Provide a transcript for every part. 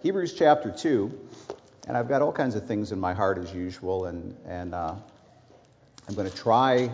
Hebrews chapter 2, and I've got all kinds of things in my heart as usual, and I'm going to try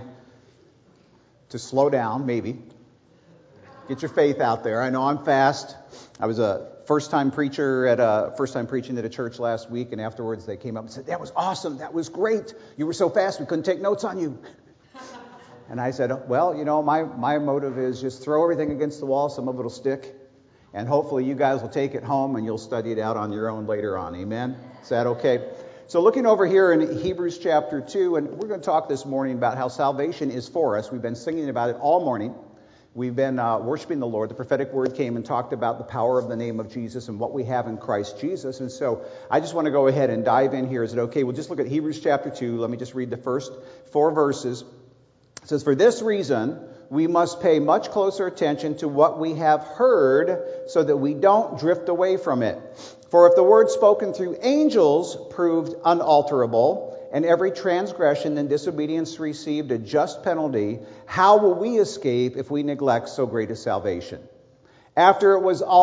to slow down, maybe. Get your faith out there. I know I'm fast. I was a first-time preaching at a church last week, and afterwards they came up and said, "That was awesome. That was great. You were so fast we couldn't take notes on you." And I said, "Well, my motive is just throw everything against the wall. Some of it will stick. And hopefully you guys will take it home and you'll study it out on your own later on." Amen? Is that okay? So looking over here in Hebrews chapter 2, and we're going to talk this morning about how salvation is for us. We've been singing about it all morning. We've been worshiping the Lord. The prophetic word came and talked about the power of the name of Jesus and what we have in Christ Jesus. And so I just want to go ahead and dive in here. Is it okay? We'll just look at Hebrews chapter 2. Let me just read the first 4 verses. It says, "For this reason, we must pay much closer attention to what we have heard so that we don't drift away from it. For if the word spoken through angels proved unalterable, and every transgression and disobedience received a just penalty, how will we escape if we neglect so great a salvation? After it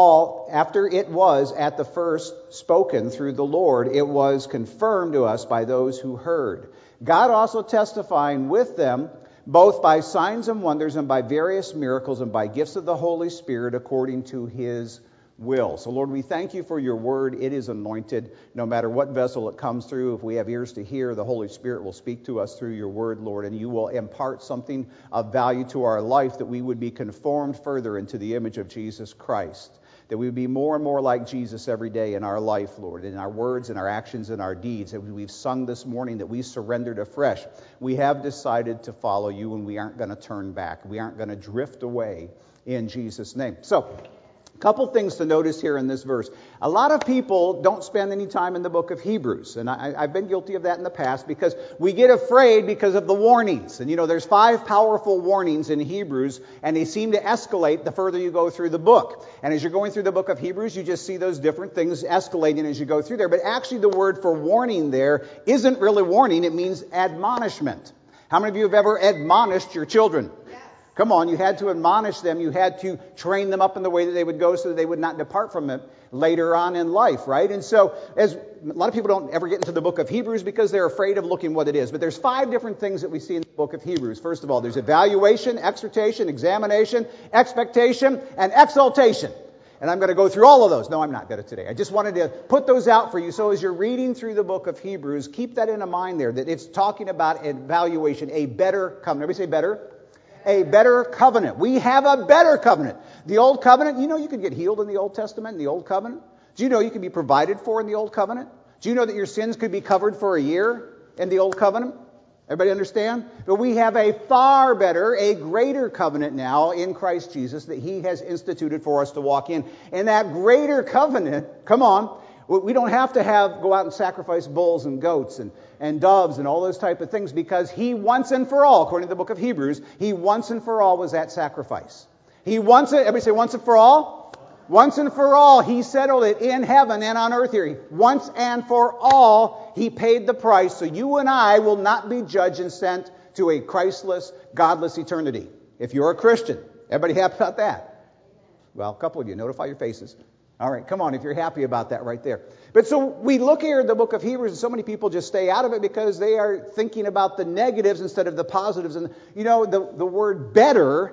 was at the first spoken through the Lord, it was confirmed to us by those who heard. God also testifying with them, both by signs and wonders and by various miracles and by gifts of the Holy Spirit according to His will." So Lord, we thank you for your word. It is anointed. No matter what vessel it comes through, if we have ears to hear, the Holy Spirit will speak to us through your word, Lord, and you will impart something of value to our life, that we would be conformed further into the image of Jesus Christ, that we would be more and more like Jesus every day in our life, Lord, in our words, in our actions, in our deeds. And we've sung this morning that we surrendered afresh. We have decided to follow you, and we aren't going to turn back. We aren't going to drift away in Jesus' name. So, a couple things to notice here in this verse. A lot of people don't spend any time in the book of Hebrews, and I've been guilty of that in the past, because we get afraid because of the warnings. And there's 5 powerful warnings in Hebrews, and they seem to escalate the further you go through the book. And as you're going through the book of Hebrews, you just see those different things escalating as you go through there. But actually the word for warning there isn't really warning, it means admonishment. How many of you have ever admonished your children? Come on, you had to admonish them. You had to train them up in the way that they would go so that they would not depart from it later on in life, right? And so, as a lot of people don't ever get into the book of Hebrews because they're afraid of looking what it is. But there's 5 different things that we see in the book of Hebrews. First of all, there's evaluation, exhortation, examination, expectation, and exaltation. And I'm going to go through all of those. No, I'm not going to today. I just wanted to put those out for you. So as you're reading through the book of Hebrews, keep that in mind there, that it's talking about evaluation, a better covenant. Everybody say better. A better covenant. We have a better covenant. The old covenant, you could get healed in the Old Testament, in the old covenant. Do you know you could be provided for in the old covenant? Do you know that your sins could be covered for a year in the old covenant? Everybody understand? But we have a far better, a greater covenant now in Christ Jesus that He has instituted for us to walk in. And that greater covenant, come on, we don't have to go out and sacrifice bulls and goats and doves and all those type of things, because He once and for all, according to the book of Hebrews, He once and for all was that sacrifice. Everybody say once and for all? Once and for all, He settled it in heaven and on earth here. Once and for all, He paid the price, so you and I will not be judged and sent to a Christless, godless eternity. If you're a Christian. Everybody happy about that? Well, a couple of you, notify your faces. All right, come on, if you're happy about that right there. But so we look here at the book of Hebrews, and so many people just stay out of it because they are thinking about the negatives instead of the positives. And the word better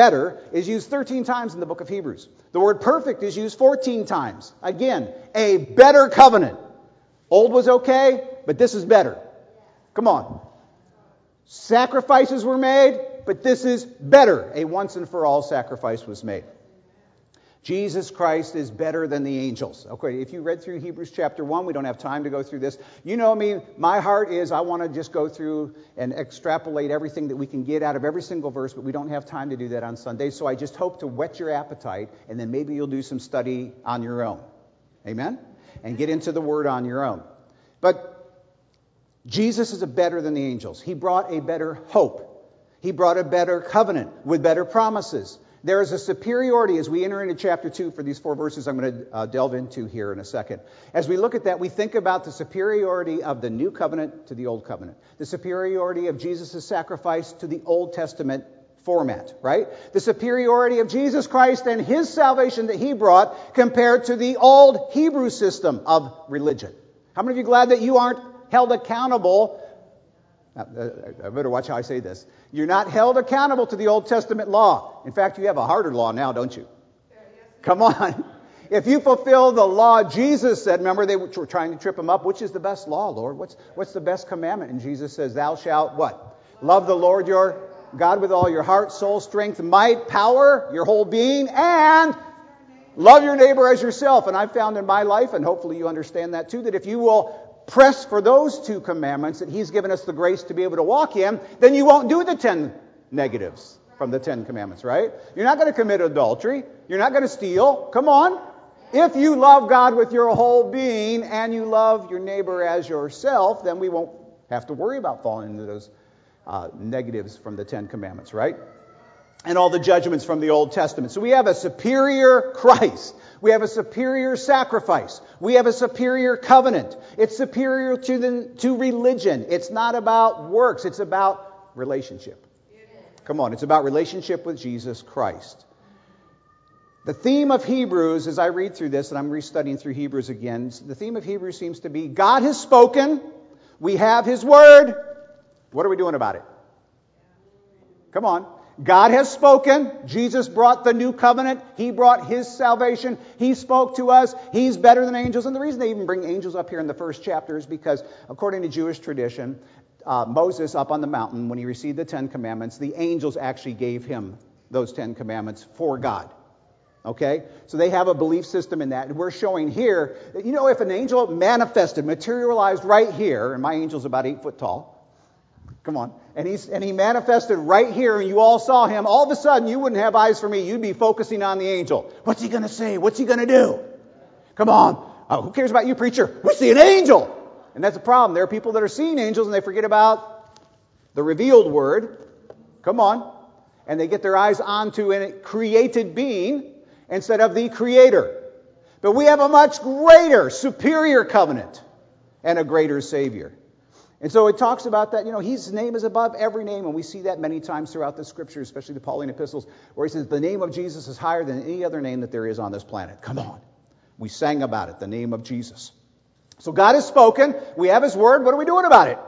is used 13 times in the book of Hebrews. The word perfect is used 14 times. Again, a better covenant. Old was okay, but this is better. Come on. Sacrifices were made, but this is better. A once and for all sacrifice was made. Jesus Christ is better than the angels. Okay, if you read through Hebrews chapter 1, we don't have time to go through this. My heart is I want to just go through and extrapolate everything that we can get out of every single verse, but we don't have time to do that on Sunday. So I just hope to whet your appetite, and then maybe you'll do some study on your own. Amen? And get into the Word on your own. But Jesus is better than the angels. He brought a better hope. He brought a better covenant with better promises. There is a superiority as we enter into chapter 2 for these 4 verses I'm going to delve into here in a second. As we look at that, we think about the superiority of the new covenant to the old covenant. The superiority of Jesus' sacrifice to the Old Testament format, right? The superiority of Jesus Christ and his salvation that he brought compared to the old Hebrew system of religion. How many of you are glad that you aren't held accountable? I better watch how I say this. You're not held accountable to the Old Testament law. In fact, you have a harder law now, don't you? Come on. If you fulfill the law Jesus said, remember they were trying to trip him up, which is the best law, Lord? What's the best commandment? And Jesus says, thou shalt what? Love the Lord your God with all your heart, soul, strength, might, power, your whole being, and love your neighbor as yourself. And I've found in my life, and hopefully you understand that too, that if you will press for those two commandments that he's given us the grace to be able to walk in, then you won't do the 10 negatives from the 10 commandments, right? You're not going to commit adultery. You're not going to steal. Come on. If you love God with your whole being and you love your neighbor as yourself, then we won't have to worry about falling into those negatives from the 10 commandments, right? And all the judgments from the Old Testament. So we have a superior Christ. We have a superior sacrifice. We have a superior covenant. It's superior to religion. It's not about works. It's about relationship. Come on, it's about relationship with Jesus Christ. The theme of Hebrews, as I read through this, and I'm restudying through Hebrews again, the theme of Hebrews seems to be God has spoken. We have his word. What are we doing about it? Come on. God has spoken. Jesus brought the new covenant. He brought his salvation. He spoke to us. He's better than angels. And the reason they even bring angels up here in the first chapter is because, according to Jewish tradition, Moses up on the mountain, when he received the 10 commandments, the angels actually gave him those 10 commandments for God. Okay? So they have a belief system in that. And we're showing here that, if an angel manifested, materialized right here, and my angel's about 8 foot tall. Come on. And he manifested right here, and you all saw him. All of a sudden, you wouldn't have eyes for me. You'd be focusing on the angel. What's he going to say? What's he going to do? Come on. Who cares about you, preacher? We see an angel. And that's a problem. There are people that are seeing angels, and they forget about the revealed word. Come on. And they get their eyes onto a created being instead of the Creator. But we have a much greater, superior covenant and a greater Savior. And so it talks about that, his name is above every name, and we see that many times throughout the Scriptures, especially the Pauline epistles, where he says the name of Jesus is higher than any other name that there is on this planet. Come on. We sang about it, the name of Jesus. So God has spoken. We have his word. What are we doing about it?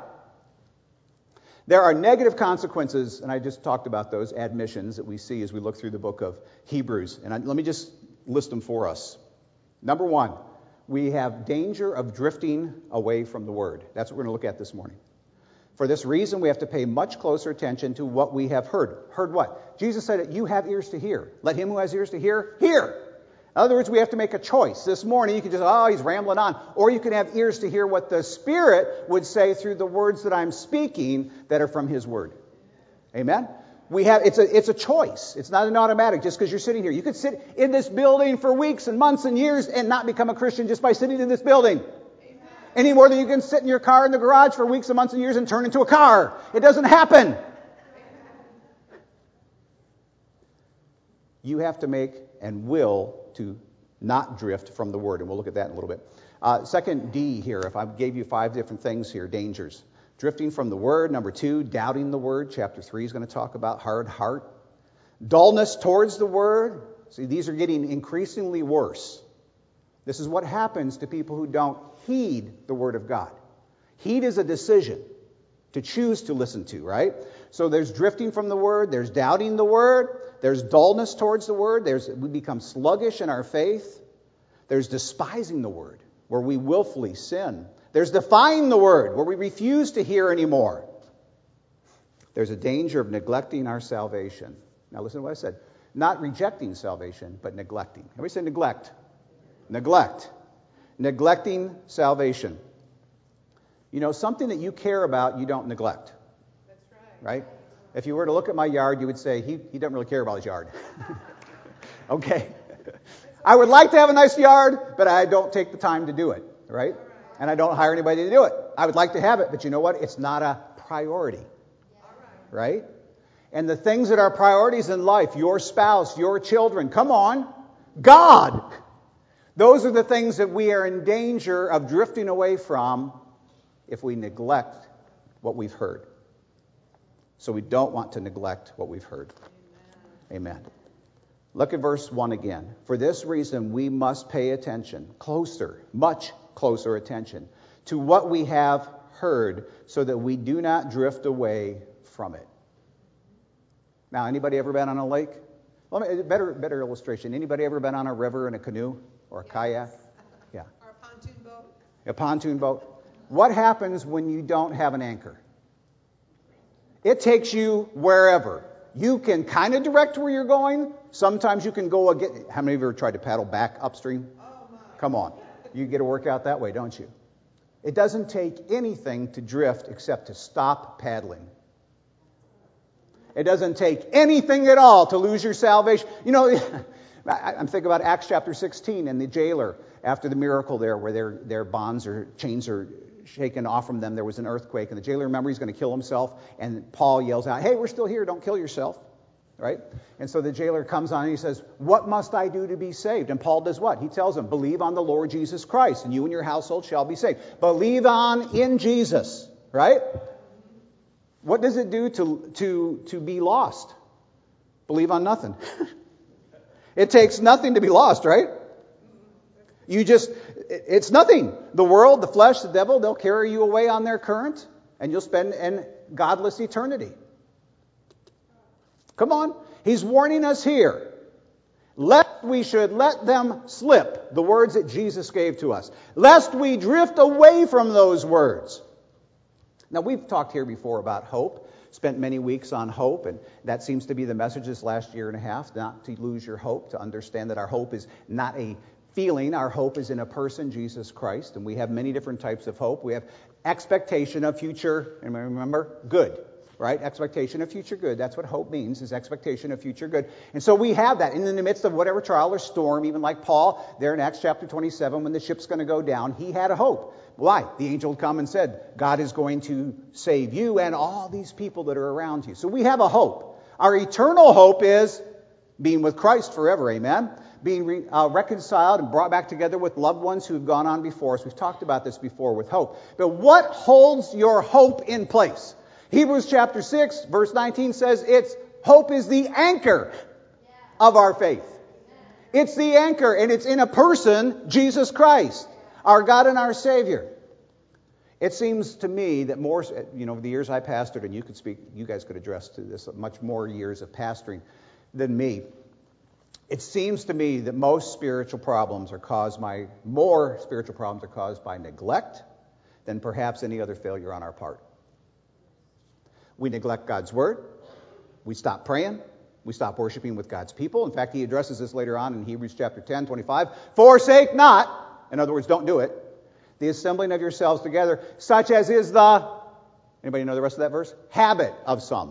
There are negative consequences, and I just talked about those admissions that we see as we look through the book of Hebrews. And let me just list them for us. Number one, we have danger of drifting away from the word. That's what we're going to look at this morning. For this reason, we have to pay much closer attention to what we have heard. Heard what? Jesus said, you have ears to hear. Let him who has ears to hear, hear. In other words, we have to make a choice. This morning, you can just, he's rambling on. Or you can have ears to hear what the Spirit would say through the words that I'm speaking that are from his word. Amen? It's a choice. It's not an automatic just because you're sitting here. You could sit in this building for weeks and months and years and not become a Christian just by sitting in this building. Amen. Any more than you can sit in your car in the garage for weeks and months and years and turn into a car. It doesn't happen. You have to make and will to not drift from the word. And we'll look at that in a little bit. Second D here, if I gave you 5 different things here, dangers. Drifting from the word. Number 2, doubting the word. Chapter 3 is going to talk about hard heart. Dullness towards the word. See, these are getting increasingly worse. This is what happens to people who don't heed the word of God. Heed is a decision to choose to listen to, right? So there's drifting from the word. There's doubting the word. There's dullness towards the word. We become sluggish in our faith. There's despising the word, where we willfully sin. There's defying the word, where we refuse to hear anymore. There's a danger of neglecting our salvation. Now listen to what I said. Not rejecting salvation, but neglecting. Everybody say neglect. Neglect. Neglecting salvation. Something that you care about, you don't neglect. That's right. Right? If you were to look at my yard, you would say, he doesn't really care about his yard. Okay. I would like to have a nice yard, but I don't take the time to do it. Right? And I don't hire anybody to do it. I would like to have it, but you know what? It's not a priority. Right? And the things that are priorities in life, your spouse, your children, come on, God. Those are the things that we are in danger of drifting away from if we neglect what we've heard. So we don't want to neglect what we've heard. Amen. Look at verse 1 again. For this reason, we must pay attention, closer, much closer attention, to what we have heard, so that we do not drift away from it. Now, anybody ever been on a lake? Better illustration. Anybody ever been on a river in a canoe or a kayak? Yeah. Or a pontoon boat. A pontoon boat. What happens when you don't have an anchor? It takes you wherever. You can kind of direct where you're going. Sometimes you can go again. How many of you ever tried to paddle back upstream? Oh, my. Come on. You get a workout that way, don't you? It doesn't take anything to drift except to stop paddling. It doesn't take anything at all to lose your salvation. You know, I'm thinking about Acts chapter 16 and the jailer after the miracle there where their bonds or chains are shaken off from them. There was an earthquake, and the jailer, remember, he's going to kill himself. And Paul yells out, "Hey, we're still here. Don't kill yourself." Right? And so the jailer comes on and he says, "What must I do to be saved?" And Paul does what? He tells him, "Believe on the Lord Jesus Christ, and you and your household shall be saved." Believe on in Jesus. Right? What does it do to be lost? Believe on nothing. It takes nothing to be lost, right? It's nothing. The world, the flesh, the devil, they'll carry you away on their current, and you'll spend an godless eternity. Come on. He's warning us here. We should let them slip, the words that Jesus gave to us, lest we drift away from those words. Now, we've talked here before about hope, spent many weeks on hope, and that seems to be the message this last year and a half, not to lose your hope, to understand that our hope is not a feeling. Our hope is in a person, Jesus Christ, and we have many different types of hope. We have expectation of future, and remember, good, right? Expectation of future good. That's what hope means, is expectation of future good. And so we have that. And in the midst of whatever trial or storm, even like Paul there in Acts chapter 27, when the ship's going to go down, he had a hope. Why? The angel had come and said, God is going to save you and all these people that are around you. So we have a hope. Our eternal hope is being with Christ forever, amen? Being reconciled and brought back together with loved ones who have gone on before us. We've talked about this before with hope. But what holds your hope in place? Hebrews chapter 6, verse 19 says hope is the anchor of our faith. It's the anchor, and it's in a person, Jesus Christ, our God and our Savior. It seems to me that more, the years I pastored, and you guys could address to this, much more years of pastoring than me. It seems to me that more spiritual problems are caused by neglect than perhaps any other failure on our part. We neglect God's Word. We stop praying. We stop worshiping with God's people. In fact, he addresses this later on in Hebrews chapter 10, 25. Forsake not, in other words, don't do it, the assembling of yourselves together, such as is anybody know the rest of that verse? Habit of some.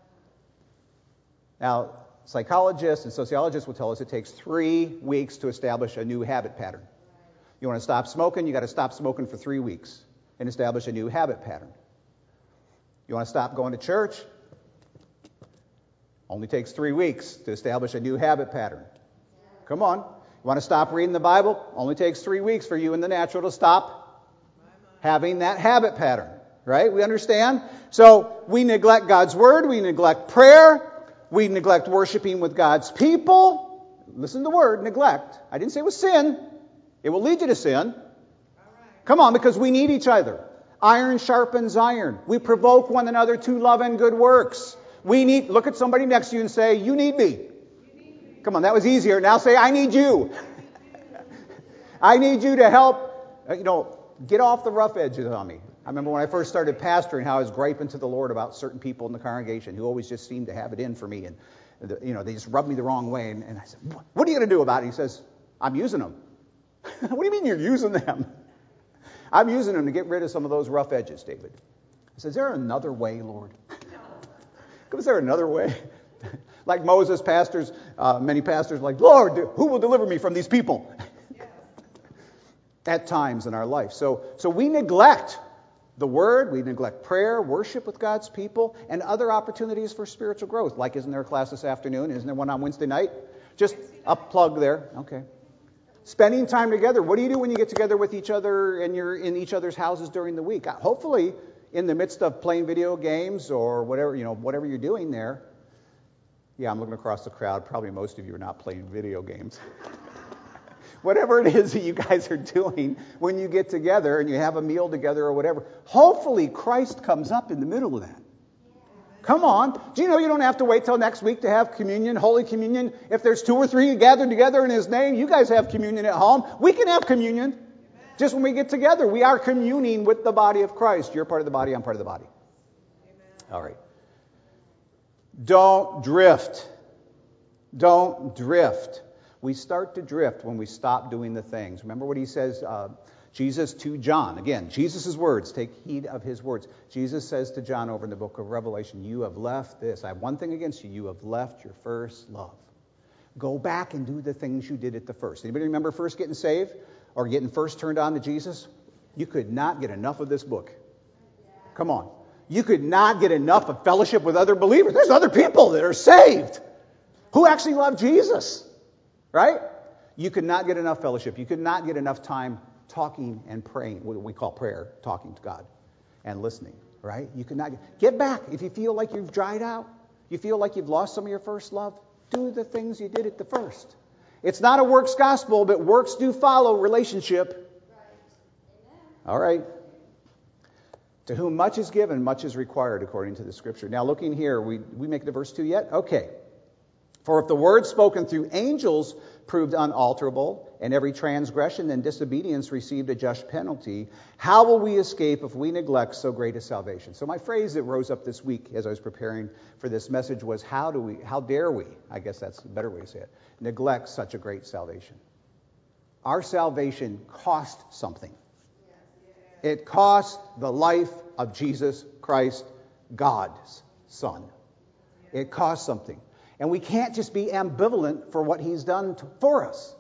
Now, psychologists and sociologists will tell us it takes 3 weeks to establish a new habit pattern. You want to stop smoking, you got to stop smoking for 3 weeks and establish a new habit pattern. You want to stop going to church? Only takes 3 weeks to establish a new habit pattern. Come on. You want to stop reading the Bible? Only takes 3 weeks for you in the natural to stop having that habit pattern. Right? We understand? So we neglect God's Word. We neglect prayer. We neglect worshiping with God's people. Listen to the word, neglect. I didn't say it was sin. It will lead you to sin. Come on, because we need each other. Iron sharpens iron. We provoke one another to love and good works. Look at somebody next to you and say, you need me. Come on, that was easier. Now say, I need you. I need you to help, get off the rough edges on me. I remember when I first started pastoring how I was griping to the Lord about certain people in the congregation who always just seemed to have it in for me. And, they just rubbed me the wrong way. And I said, what are you going to do about it? He says, I'm using them. What do you mean you're using them? I'm using them to get rid of some of those rough edges, David. I said, is there another way, Lord? Is there another way? Like Moses, many pastors like, Lord, who will deliver me from these people? At times in our life. So we neglect the Word, we neglect prayer, worship with God's people, and other opportunities for spiritual growth. Like, isn't there a class this afternoon? Isn't there one on Wednesday night? Just a plug there. Okay. Spending time together. What do you do when you get together with each other and you're in each other's houses during the week? Hopefully, in the midst of playing video games or whatever, whatever you're doing there. Yeah, I'm looking across the crowd. Probably most of you are not playing video games. Whatever it is that you guys are doing when you get together and you have a meal together or whatever, hopefully Christ comes up in the middle of that. Come on. Do you know you don't have to wait till next week to have communion, Holy Communion? If there's 2 or 3 gathered together in His name, you guys have communion at home. We can have communion. Just when we get together, we are communing with the body of Christ. You're part of the body, I'm part of the body. All right. Don't drift. Don't drift. We start to drift when we stop doing the things. Remember what He says, Jesus to John. Again, Jesus' words. Take heed of His words. Jesus says to John over in the book of Revelation, you have left this. I have one thing against you. You have left your first love. Go back and do the things you did at the first. Anybody remember first getting saved or getting first turned on to Jesus? You could not get enough of this book. Come on. You could not get enough of fellowship with other believers. There's other people that are saved who actually love Jesus. Right? You could not get enough fellowship. You could not get enough time talking and praying, what we call prayer, talking to God and listening. Right? You could not get back. If you feel like you've dried out, you feel like you've lost some of your first love, do the things you did at the first. It's not a works gospel, but works do follow relationship. All right. To whom much is given, much is required, according to the Scripture. Now, looking here, we make it to verse 2 yet? Okay. For if the word spoken through angels proved unalterable, and every transgression and disobedience received a just penalty, how will we escape if we neglect so great a salvation? So my phrase that rose up this week as I was preparing for this message was, how dare we, I guess that's a better way to say it, neglect such a great salvation? Our salvation cost something. It cost the life of Jesus Christ, God's Son. It cost something. And we can't just be ambivalent for what He's done for us.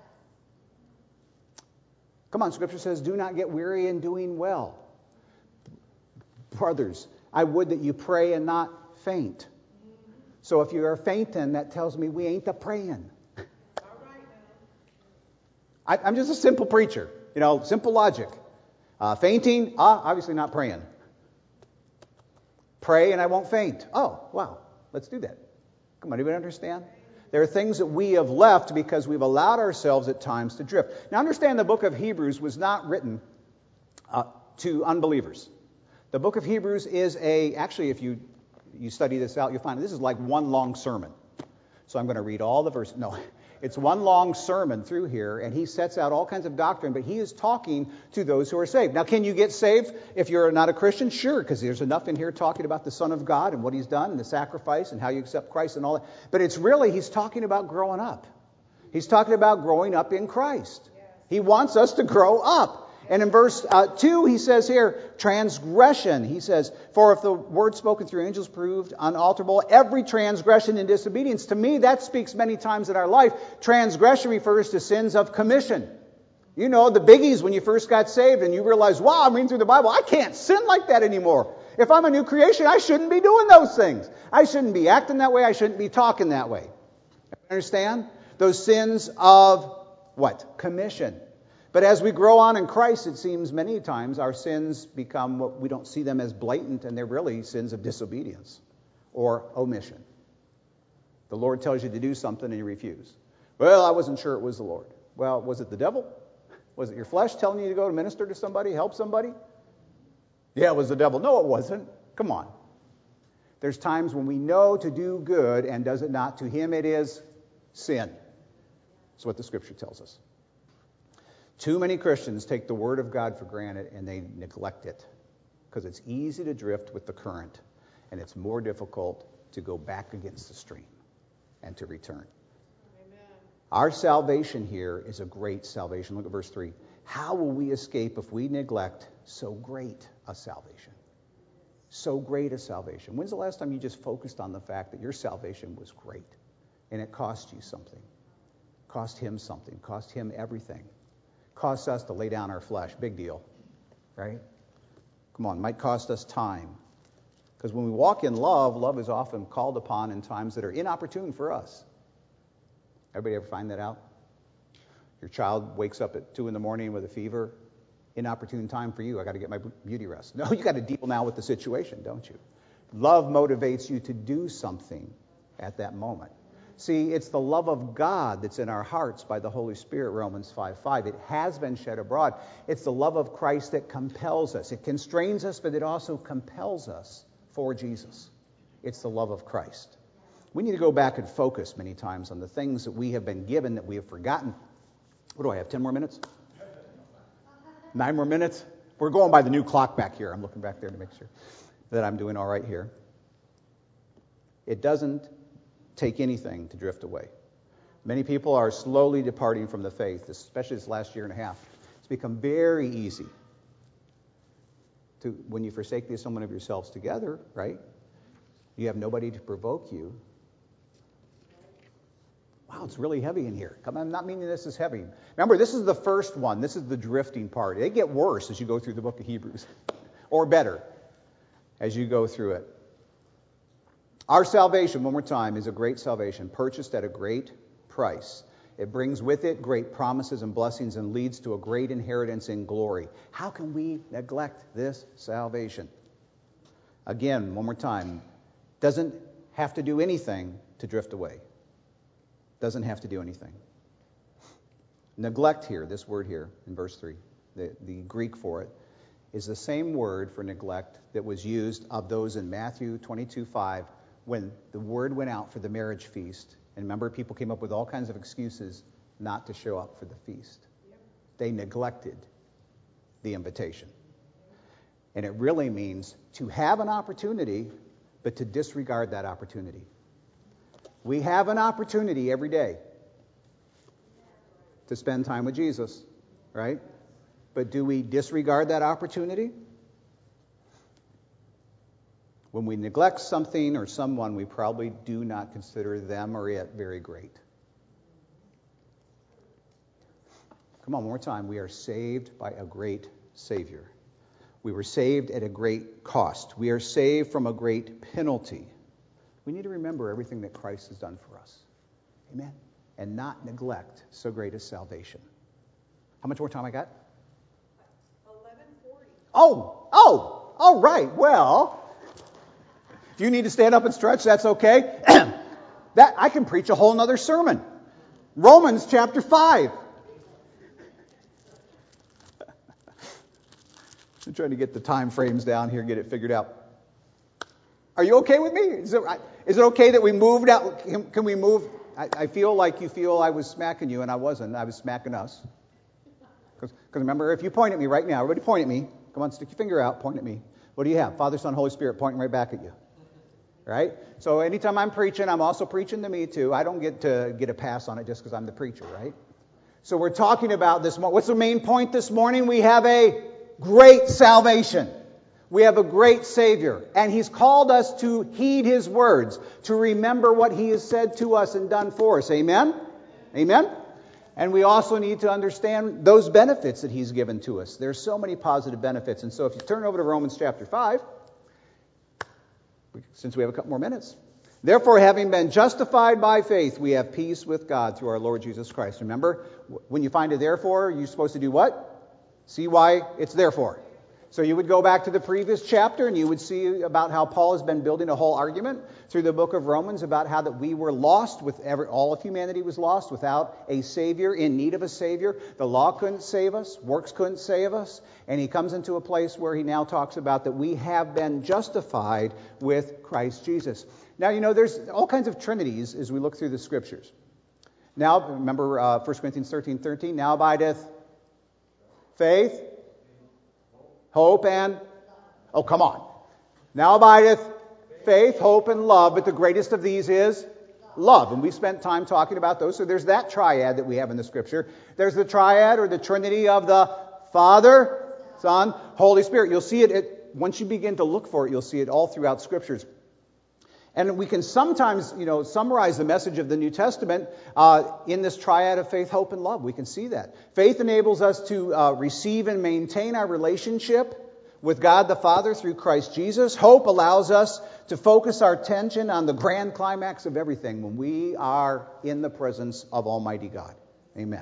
Come on, Scripture says, do not get weary in doing well. Brothers, I would that you pray and not faint. So if you are fainting, that tells me we ain't a praying. I'm just a simple preacher, simple logic. Fainting, obviously not praying. Pray and I won't faint. Oh, wow, let's do that. Come on, anybody understand? There are things that we have left because we've allowed ourselves at times to drift. Now understand, the book of Hebrews was not written to unbelievers. The book of Hebrews is actually if you study this out, you'll find this is like one long sermon. So I'm going to read all the verses. No, it's one long sermon through here, and he sets out all kinds of doctrine, but he is talking to those who are saved. Now, can you get saved if you're not a Christian? Sure, because there's enough in here talking about the Son of God and what He's done and the sacrifice and how you accept Christ and all that. But it's really, he's talking about growing up. He's talking about growing up in Christ. He wants us to grow up. And in verse 2, he says here, transgression. He says, for if the word spoken through angels proved unalterable, every transgression and disobedience. To me, that speaks many times in our life. Transgression refers to sins of commission. You know, the biggies when you first got saved and you realize, wow, I'm reading through the Bible. I can't sin like that anymore. If I'm a new creation, I shouldn't be doing those things. I shouldn't be acting that way. I shouldn't be talking that way. Understand? Those sins of what? Commission. But as we grow on in Christ, it seems many times our sins become what we don't see them as blatant, and they're really sins of disobedience or omission. The Lord tells you to do something and you refuse. Well, I wasn't sure it was the Lord. Well, was it the devil? Was it your flesh telling you to go to minister to somebody, help somebody? Yeah, it was the devil. No, it wasn't. Come on. There's times when we know to do good, and does it not? To him it is sin. That's what the Scripture tells us. Too many Christians take the Word of God for granted and they neglect it because it's easy to drift with the current and it's more difficult to go back against the stream and to return. Amen. Our salvation here is a great salvation. Look at verse 3. How will we escape if we neglect so great a salvation? So great a salvation. When's the last time you just focused on the fact that your salvation was great and it cost you something? Cost him something. Cost him everything. Costs us to lay down our flesh. Big deal, right? Come on, might cost us time. Because when we walk in love, love is often called upon in times that are inopportune for us. Everybody ever find that out? Your child wakes up at 2 a.m. with a fever. inopportune time for you. I got to get my beauty rest. No, you got to deal now with the situation, don't you? Love motivates you to do something at that moment. See, it's the love of God that's in our hearts by the Holy Spirit, Romans 5:5. It has been shed abroad. It's the love of Christ that compels us. It constrains us, but it also compels us for Jesus. It's the love of Christ. We need to go back and focus many times on the things that we have been given that we have forgotten. What do I have, 10 more minutes? 9 more minutes? We're going by the new clock back here. I'm looking back there to make sure that I'm doing all right here. It doesn't take anything to drift away. Many people are slowly departing from the faith, especially this last year and a half. It's become very easy to, when you forsake the assembling of yourselves together, right? You have nobody to provoke you. Wow, it's really heavy in here. I'm not meaning this is heavy. Remember, this is the first one. This is the drifting part. They get worse as you go through the book of Hebrews, or better as you go through it. Our salvation, one more time, is a great salvation, purchased at a great price. It brings with it great promises and blessings and leads to a great inheritance in glory. How can we neglect this salvation? Again, one more time, doesn't have to do anything to drift away. Doesn't have to do anything. Neglect here, this word here in verse 3, the Greek for it, is the same word for neglect that was used of those in Matthew 22:5 when the word went out for the marriage feast. And remember, people came up with all kinds of excuses not to show up for the feast. They neglected the invitation. And it really means to have an opportunity, but to disregard that opportunity. We have an opportunity every day to spend time with Jesus, right? But do we disregard that opportunity? When we neglect something or someone, we probably do not consider them or it very great. Come on, one more time. We are saved by a great Savior. We were saved at a great cost. We are saved from a great penalty. We need to remember everything that Christ has done for us. Amen? And not neglect so great a salvation. How much more time I got? 11:40. All right. Well, if you need to stand up and stretch, that's okay. That I can preach a whole nother sermon. Romans chapter 5. I'm trying to get the time frames down here, get it figured out. Are you okay with me? Is it okay that we moved out? Can we move? I feel like you feel I was smacking you, and I wasn't. I was smacking us. Because remember, if you point at me right now, everybody point at me. Come on, stick your finger out, point at me. What do you have? Father, Son, Holy Spirit pointing right back at you. Right? So anytime I'm preaching, I'm also preaching to me too. I don't get to get a pass on it just because I'm the preacher, right? So we're talking about this. What's the main point this morning? We have a great salvation. We have a great Savior, and He's called us to heed His words, to remember what He has said to us and done for us. Amen? Amen? And we also need to understand those benefits that He's given to us. There's so many positive benefits. And so if you turn over to Romans chapter 5, since we have a couple more minutes. Therefore, having been justified by faith, we have peace with God through our Lord Jesus Christ. Remember, when you find a therefore, you're supposed to do what? See why it's therefore. So you would go back to the previous chapter and you would see about how Paul has been building a whole argument through the book of Romans about how that we were lost, all of humanity was lost without a Savior, in need of a Savior. The law couldn't save us, works couldn't save us, and he comes into a place where he now talks about that we have been justified with Christ Jesus. Now, you know, there's all kinds of trinities as we look through the Scriptures. Now, remember 1 Corinthians 13:13, now abideth faith, hope, and... Oh, come on. Now abideth faith, hope, and love, but the greatest of these is love. And we spent time talking about those. So there's that triad that we have in the Scripture. There's the triad or the Trinity of the Father, Son, Holy Spirit. You'll see it once you begin to look for it, you'll see it all throughout Scriptures. And we can sometimes, summarize the message of the New Testament in this triad of faith, hope, and love. We can see that. Faith enables us to receive and maintain our relationship with God the Father through Christ Jesus. Hope allows us to focus our attention on the grand climax of everything when we are in the presence of Almighty God. Amen.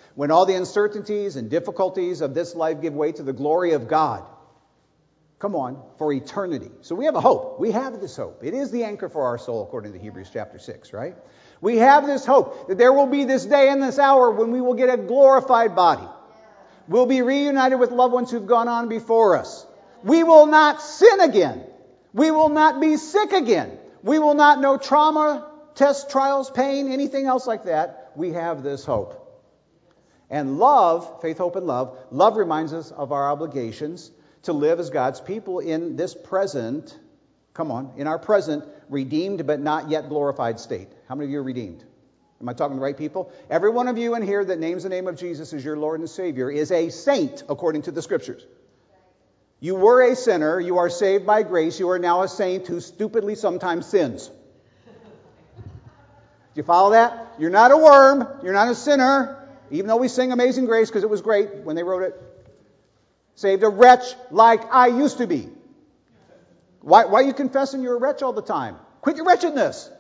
When all the uncertainties and difficulties of this life give way to the glory of God. Come on, for eternity. So we have a hope. We have this hope. It is the anchor for our soul, according to Hebrews chapter 6, right? We have this hope that there will be this day and this hour when we will get a glorified body. We'll be reunited with loved ones who've gone on before us. We will not sin again. We will not be sick again. We will not know trauma, tests, trials, pain, anything else like that. We have this hope. And love, faith, hope, and love reminds us of our obligations to live as God's people in this present, in our present, redeemed but not yet glorified state. How many of you are redeemed? Am I talking to the right people? Every one of you in here that names the name of Jesus as your Lord and Savior is a saint, according to the Scriptures. You were a sinner. You are saved by grace. You are now a saint who stupidly sometimes sins. Do you follow that? You're not a worm. You're not a sinner. Even though we sing Amazing Grace because it was great when they wrote it. Saved a wretch like I used to be. Why are you confessing you're a wretch all the time? Quit your wretchedness.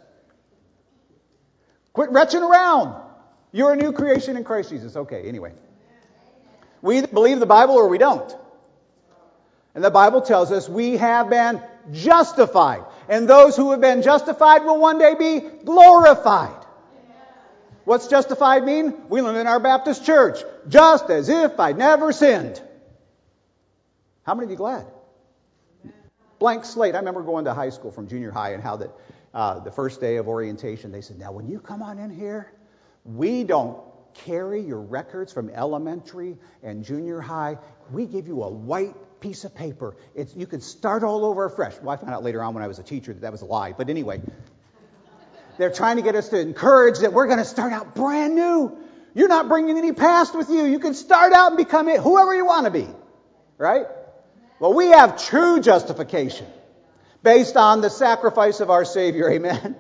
Quit retching around. You're a new creation in Christ Jesus. Okay, anyway. We either believe the Bible or we don't. And the Bible tells us we have been justified. And those who have been justified will one day be glorified. What's justified mean? We learn in our Baptist church. Just as if I'd never sinned. How many of you glad? Blank slate. I remember going to high school from junior high and how the first day of orientation, they said, now when you come on in here, we don't carry your records from elementary and junior high. We give you a white piece of paper. You can start all over afresh. Well, I found out later on when I was a teacher that was a lie. But anyway, they're trying to get us to encourage that we're going to start out brand new. You're not bringing any past with you. You can start out and become whoever you want to be. Right? Well, we have true justification based on the sacrifice of our Savior. Amen.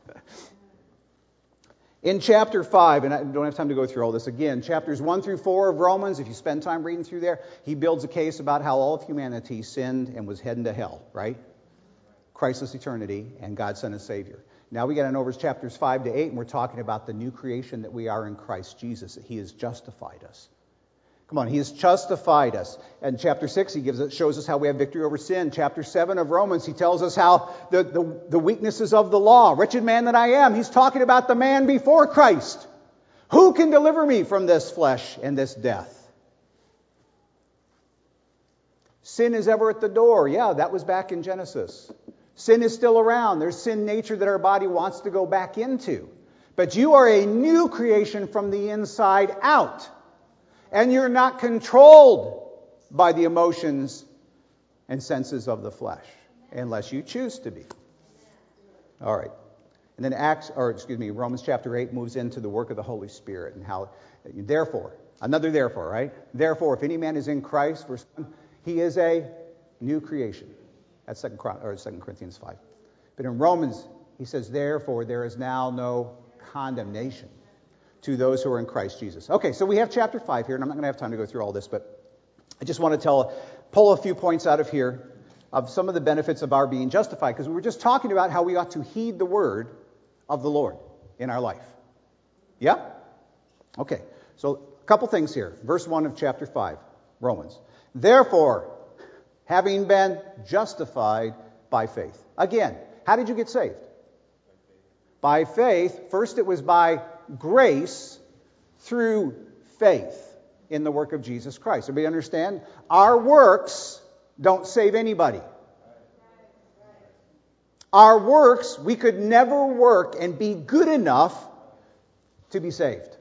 In chapter 5, and I don't have time to go through all this again, chapters 1 through 4 of Romans, if you spend time reading through there, he builds a case about how all of humanity sinned and was heading to hell, right? Christless eternity, and God sent a Savior. Now we get on over to chapters 5 to 8, and we're talking about the new creation that we are in Christ Jesus, that he has justified us. Come on, he has justified us. And chapter 6, he shows us how we have victory over sin. Chapter 7 of Romans, he tells us how the weaknesses of the law, wretched man that I am, he's talking about the man before Christ. Who can deliver me from this flesh and this death? Sin is ever at the door. Yeah, that was back in Genesis. Sin is still around. There's sin nature that our body wants to go back into. But you are a new creation from the inside out. And you're not controlled by the emotions and senses of the flesh, unless you choose to be. All right. And then Romans chapter 8 moves into the work of the Holy Spirit and how, therefore, right? Therefore, if any man is in Christ, verse 1, he is a new creation. That's 2 Corinthians 5. But in Romans, he says, therefore, there is now no condemnation to those who are in Christ Jesus. Okay, so we have chapter 5 here, and I'm not going to have time to go through all this, but I just want to pull a few points out of here of some of the benefits of our being justified, because we were just talking about how we ought to heed the word of the Lord in our life. Yeah? Okay, so a couple things here. Verse 1 of chapter 5, Romans. Therefore, having been justified by faith. Again, how did you get saved? By faith. First it was by grace through faith in the work of Jesus Christ. Everybody understand? Our works don't save anybody. Our works, we could never work and be good enough to be saved.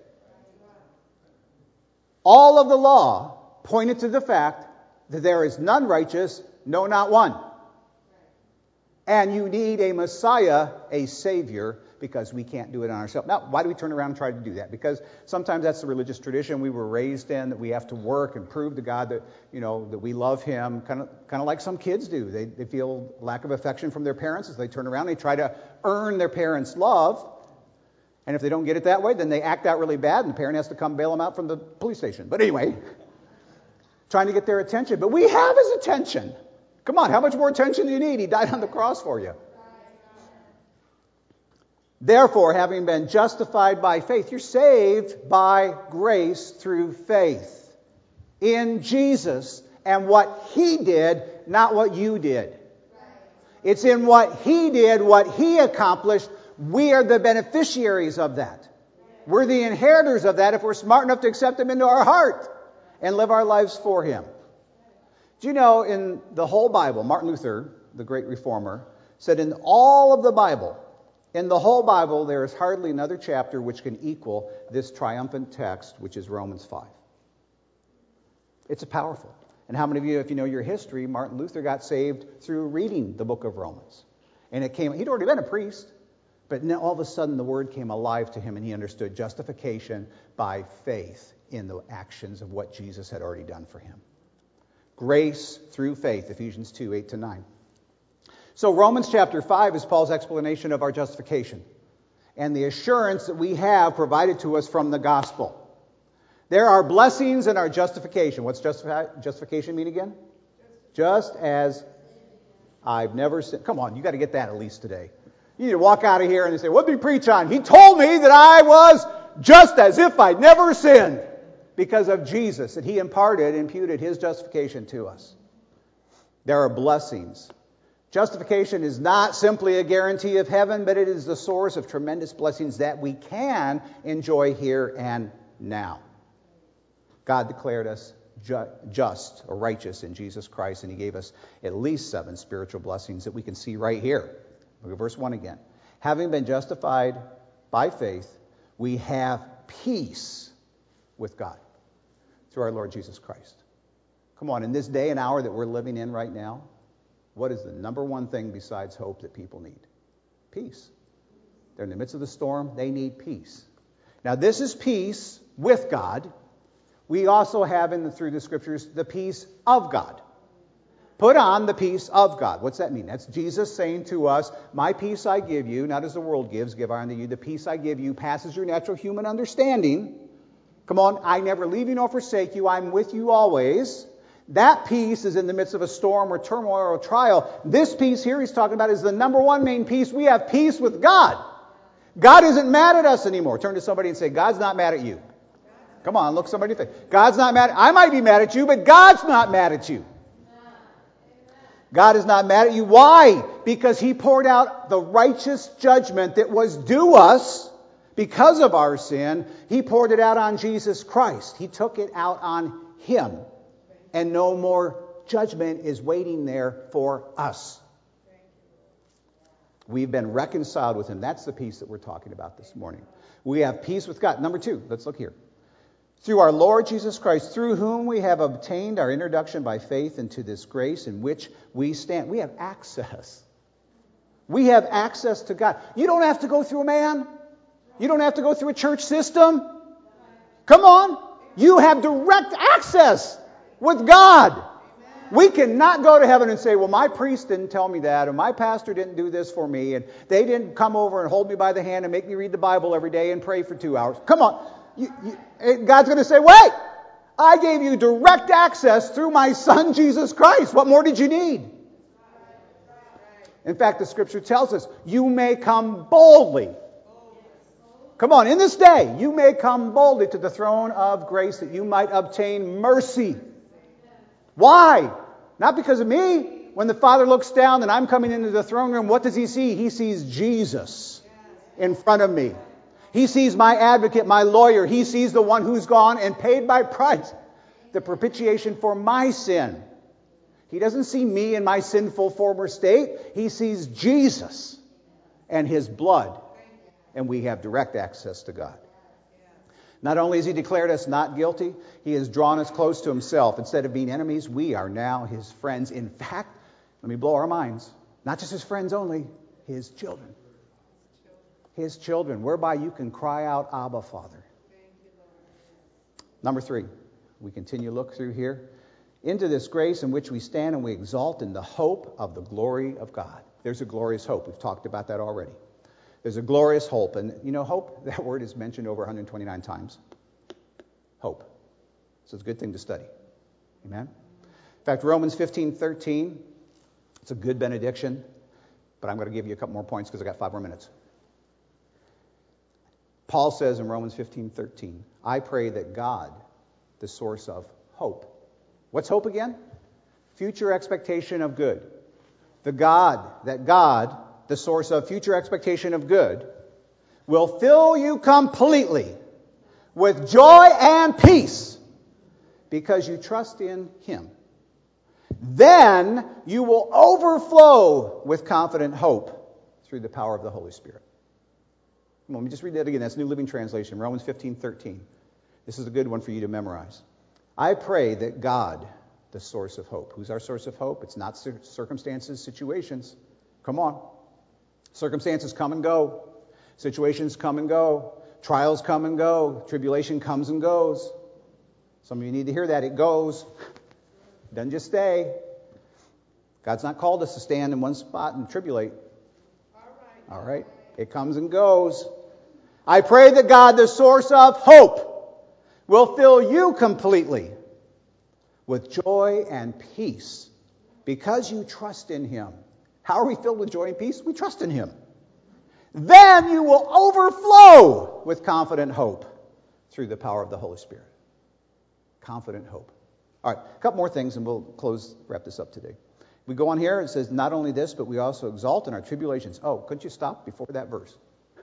All of the law pointed to the fact that there is none righteous, no, not one. And you need a Messiah, a Savior, because we can't do it on ourselves. Now, why do we turn around and try to do that? Because sometimes that's the religious tradition we were raised in, that we have to work and prove to God that, that we love Him, kind of like some kids do. They feel lack of affection from their parents as they turn around. They try to earn their parents' love. And if they don't get it that way, then they act out really bad, and the parent has to come bail them out from the police station. But anyway, trying to get their attention. But we have His attention. Come on, how much more attention do you need? He died on the cross for you. Therefore, having been justified by faith, you're saved by grace through faith in Jesus and what He did, not what you did. It's in what He did, what He accomplished. We are the beneficiaries of that. We're the inheritors of that if we're smart enough to accept Him into our heart and live our lives for Him. Do you know, in the whole Bible, Martin Luther, the great reformer, said in all of the Bible, in the whole Bible, there is hardly another chapter which can equal this triumphant text, which is Romans 5. It's powerful. And how many of you, if you know your history, Martin Luther got saved through reading the book of Romans. And he'd already been a priest, but then all of a sudden the word came alive to him and he understood justification by faith in the actions of what Jesus had already done for him. Grace through faith, Ephesians 2, 8-9. So Romans chapter 5 is Paul's explanation of our justification and the assurance that we have provided to us from the gospel. There are blessings in our justification. What's justification mean again? Just as I've never sinned. Come on, you got to get that at least today. You need to walk out of here and say, what did he preach on? He told me that I was just as if I'd never sinned because of Jesus, that He imputed His justification to us. There are blessings. Justification is not simply a guarantee of heaven, but it is the source of tremendous blessings that we can enjoy here and now. God declared us just or righteous in Jesus Christ, and He gave us at least 7 spiritual blessings that we can see right here. Look at verse 1 again. Having been justified by faith, we have peace with God through our Lord Jesus Christ. Come on, in this day and hour that we're living in right now, what is the number one thing besides hope that people need? Peace. They're in the midst of the storm. They need peace. Now, this is peace with God. We also have through the Scriptures the peace of God. Put on the peace of God. What's that mean? That's Jesus saying to us, my peace I give you, not as the world gives, give I unto you. The peace I give you passes your natural human understanding. Come on, I never leave you nor forsake you. I'm with you always. That peace is in the midst of a storm or turmoil or trial. This peace here he's talking about is the number one main peace. We have peace with God. God isn't mad at us anymore. Turn to somebody and say, God's not mad at you. Come on, look somebody in the face. God's not mad. I might be mad at you, but God's not mad at you. God is not mad at you. Why? Because He poured out the righteous judgment that was due us because of our sin. He poured it out on Jesus Christ. He took it out on Him. And no more judgment is waiting there for us. We've been reconciled with Him. That's the peace that we're talking about this morning. We have peace with God. Number 2, let's look here. Through our Lord Jesus Christ, through whom we have obtained our introduction by faith into this grace in which we stand. We have access. We have access to God. You don't have to go through a man. You don't have to go through a church system. Come on. You have direct access with God. We cannot go to heaven and say, well, my priest didn't tell me that, or my pastor didn't do this for me, and they didn't come over and hold me by the hand and make me read the Bible every day and pray for 2 hours. Come on. God's going to say, wait, I gave you direct access through my Son, Jesus Christ. What more did you need? In fact, the Scripture tells us, you may come boldly. Come on, in this day, you may come boldly to the throne of grace that you might obtain mercy. Why? Not because of me. When the Father looks down and I'm coming into the throne room, what does He see? He sees Jesus in front of me. He sees my advocate, my lawyer. He sees the one who's gone and paid my price, the propitiation for my sin. He doesn't see me in my sinful former state. He sees Jesus and His blood. And we have direct access to God. Not only has He declared us not guilty, He has drawn us close to Himself. Instead of being enemies, we are now His friends. In fact, let me blow our minds. Not just His friends only, His children. His children, whereby you can cry out, Abba, Father. Number 3, we continue to look through here. Into this grace in which we stand and we exalt in the hope of the glory of God. There's a glorious hope. We've talked about that already. There's a glorious hope. And you know, hope, that word is mentioned over 129 times. Hope. So it's a good thing to study. Amen? In fact, Romans 15:13, it's a good benediction. But I'm going to give you a couple more points because I got 5 more minutes. Paul says in Romans 15:13, I pray that God, the source of hope. What's hope again? Future expectation of good. That God, the source of future expectation of good, will fill you completely with joy and peace because you trust in Him. Then you will overflow with confident hope through the power of the Holy Spirit. Let me just read that again. That's New Living Translation, Romans 15:13. This is a good one for you to memorize. I pray that God, the source of hope. Who's our source of hope? It's not circumstances, situations. Come on. Circumstances come and go. Situations come and go. Trials come and go. Tribulation comes and goes. Some of you need to hear that. It goes. It doesn't just stay. God's not called us to stand in one spot and tribulate. All right. It comes and goes. I pray that God, the source of hope, will fill you completely with joy and peace because you trust in Him. How are we filled with joy and peace? We trust in Him. Then you will overflow with confident hope through the power of the Holy Spirit. Confident hope. All right, a couple more things and we'll wrap this up today. We go on here, it says, not only this, but we also exalt in our tribulations. Oh, couldn't you stop before that verse?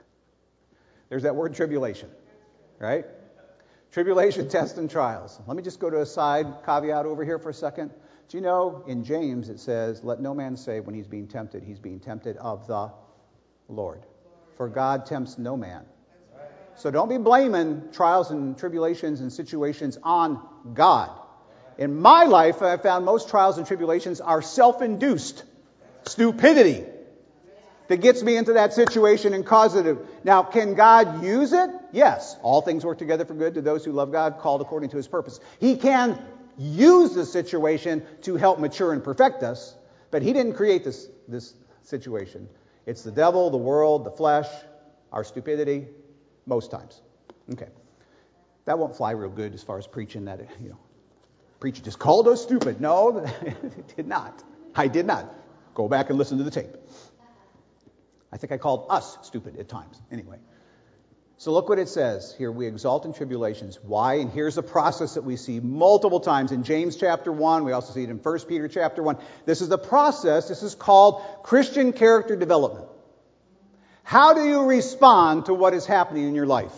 There's that word tribulation, right? Tribulation, tests, and trials. Let me just go to a side caveat over here for a second. Do you know, in James it says, let no man say when he's being tempted of the Lord. For God tempts no man. So don't be blaming trials and tribulations and situations on God. In my life, I've found most trials and tribulations are self-induced stupidity that gets me into that situation and causes it. Now, can God use it? Yes. All things work together for good to those who love God, called according to His purpose. He can use the situation to help mature and perfect us, but He didn't create this situation. It's the devil, the world, the flesh, our stupidity, most times. Okay. That won't fly real good as far as preaching that, preacher just called us stupid. No, it did not. I did not. Go back and listen to the tape. I think I called us stupid at times. Anyway. So look what it says here. We exalt in tribulations. Why? And here's a process that we see multiple times in James chapter 1. We also see it in 1 Peter chapter 1. This is the process. This is called Christian character development. How do you respond to what is happening in your life?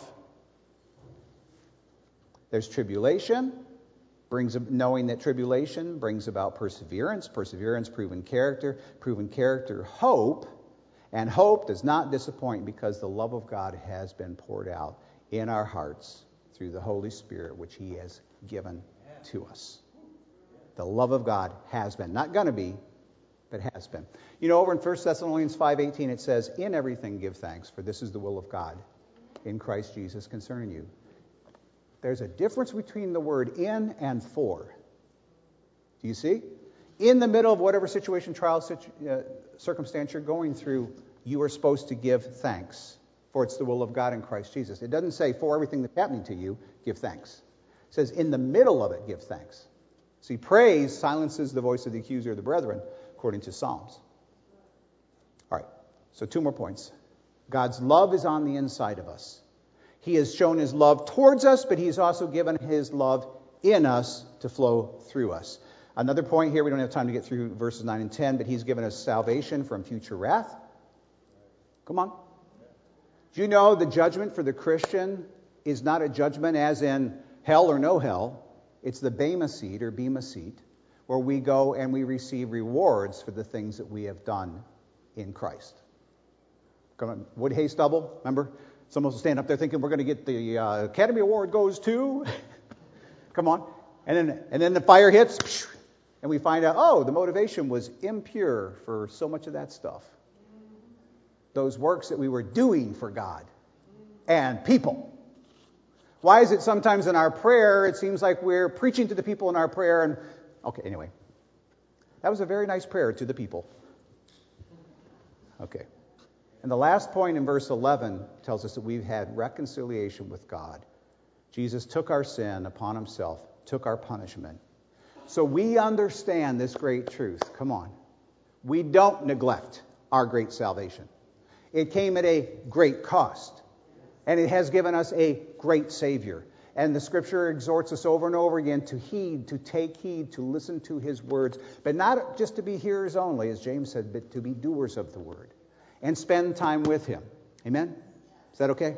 There's tribulation. Knowing that tribulation brings about perseverance. Perseverance, proven character. Proven character, hope. And hope does not disappoint because the love of God has been poured out in our hearts through the Holy Spirit, which He has given to us. The love of God has been. Not going to be, but has been. Over in 1 Thessalonians 5:18 it says, in everything give thanks, for this is the will of God in Christ Jesus concerning you. There's a difference between the word in and for. Do you see? In the middle of whatever situation, trial, circumstance you're going through, you are supposed to give thanks. For it's the will of God in Christ Jesus. It doesn't say for everything that's happening to you, give thanks. It says in the middle of it, give thanks. See, praise silences the voice of the accuser of the brethren, according to Psalms. All right, so 2 more points. God's love is on the inside of us. He has shown His love towards us, but He's also given His love in us to flow through us. Another point here, we don't have time to get through verses 9 and 10, but He's given us salvation from future wrath. Come on. Do you know the judgment for the Christian is not a judgment as in hell or no hell? It's the Bema seat or Bema seat, where we go and we receive rewards for the things that we have done in Christ. Come on, Wood Hay Stubble, remember? Someone will stand up there thinking we're going to get the Academy Award goes to. Come on. And then the fire hits, and we find out, the motivation was impure for so much of that stuff. Those works that we were doing for God and people. Why is it sometimes in our prayer, it seems like we're preaching to the people in our prayer and... Okay, anyway. That was a very nice prayer to the people. Okay. And the last point in verse 11 tells us that we've had reconciliation with God. Jesus took our sin upon Himself, took our punishment. So we understand this great truth. Come on. We don't neglect our great salvation. It came at a great cost. And it has given us a great Savior. And the Scripture exhorts us over and over again to heed, to take heed, to listen to His words. But not just to be hearers only, as James said, but to be doers of the Word. And spend time with Him. Amen? Is that okay?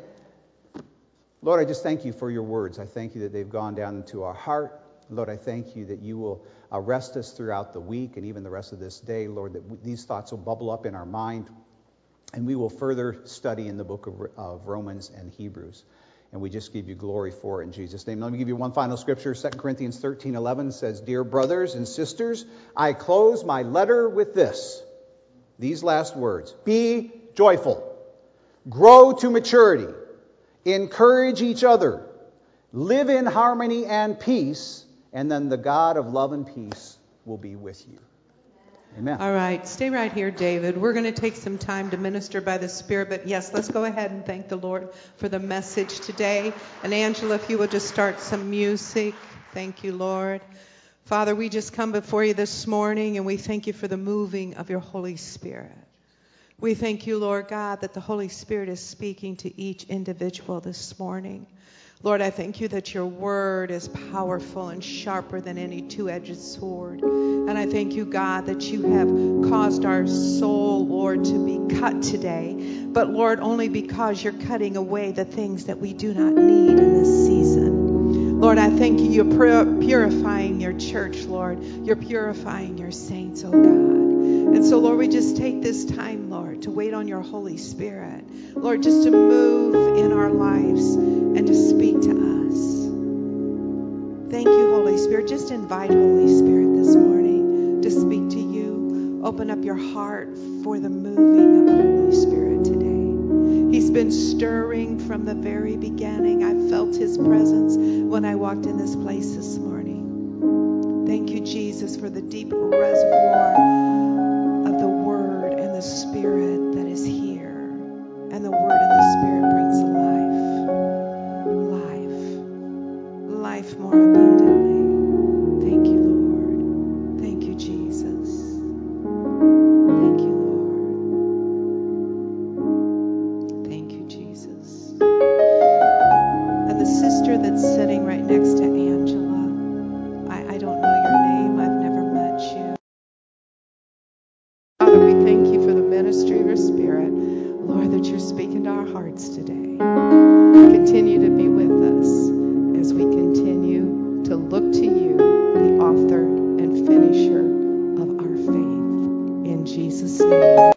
Lord, I just thank You for Your words. I thank You that they've gone down into our heart. Lord, I thank You that You will arrest us throughout the week and even the rest of this day. Lord, that these thoughts will bubble up in our mind. And we will further study in the book of Romans and Hebrews. And we just give You glory for it in Jesus' name. Let me give you one final scripture. 2 Corinthians 13:11 says, Dear brothers and sisters, I close my letter with this. These last words. Be joyful. Grow to maturity. Encourage each other. Live in harmony and peace. And then the God of love and peace will be with you. Amen. All right. Stay right here, David. We're going to take some time to minister by the Spirit. But yes, let's go ahead and thank the Lord for the message today. And Angela, if you will just start some music. Thank you, Lord. Father, we just come before You this morning and we thank You for the moving of Your Holy Spirit. We thank You, Lord God, that the Holy Spirit is speaking to each individual this morning. Lord, I thank You that Your word is powerful and sharper than any two-edged sword. And I thank You, God, that You have caused our soul, Lord, to be cut today. But, Lord, only because You're cutting away the things that we do not need in this season. Lord, I thank You, You're purifying Your church, Lord. You're purifying Your saints, oh God. And so, Lord, we just take this time, Lord, to wait on Your Holy Spirit. Lord, just to move in our lives and to speak to us. Thank You, Holy Spirit. Just invite Holy Spirit this morning to speak to you. Open up your heart for the moving of the Holy Spirit today. He's been stirring from the very beginning. I felt His presence when I walked in this place this morning. Thank You, Jesus, for the deep reservoir of the Word and the Spirit that is here. And the Word and the Spirit brings life more abundantly. Thank You, Lord. Thank You, Jesus. Thank You, Lord. Thank You, Jesus. And the sister that's sitting right next to Angela, I don't know your name. I've never met you. Father, we thank You for the ministry of Your Spirit. Lord, that You're speaking to our hearts today. Continue to be with us.